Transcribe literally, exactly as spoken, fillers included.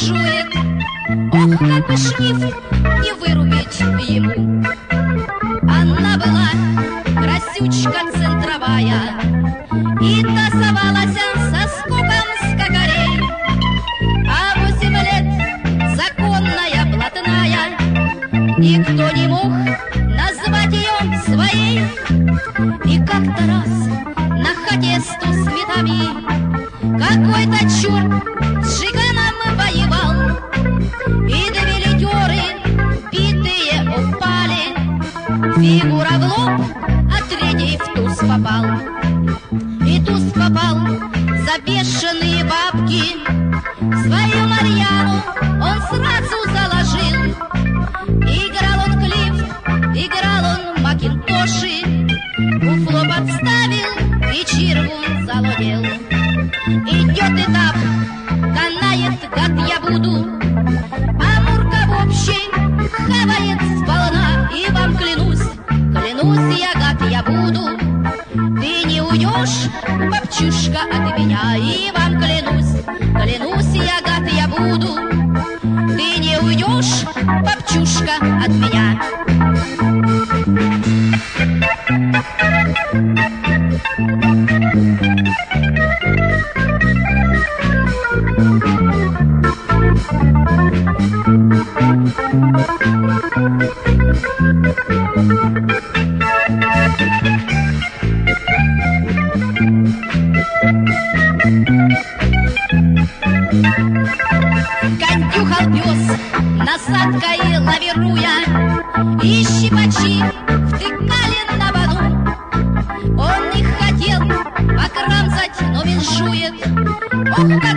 жует. Ох, как бы шрифт не вырубить ему. Она была красючка центровая и тасовалась со скоком скакарей. А восемь лет законная блатная, никто не мог назвать ее своей. И как-то раз на хате с светами какой-то черт с жиганом воевал, и две летеры битые упали. Фигура в лоб, а третий в туз попал. И туз попал за бешеные бабки. Свою Марьяну он сразу заложил. Играл он клифт, играл он макинтоши, буфло подставил и чирву залудел. Идет этап, канает, гад я буду, а Мурка в общей хавает сполна. И вам клянусь, клянусь я, гад я буду, ты не уйдешь, бабчушка, от меня. И вам клянусь, клянусь я, гад я буду, ты не уйдешь, бабчушка, от меня. Контюхал пес, насадкой лавируя, и щипачи втыкали на боду. Он не хотел покромсать, но виншует. Ох, как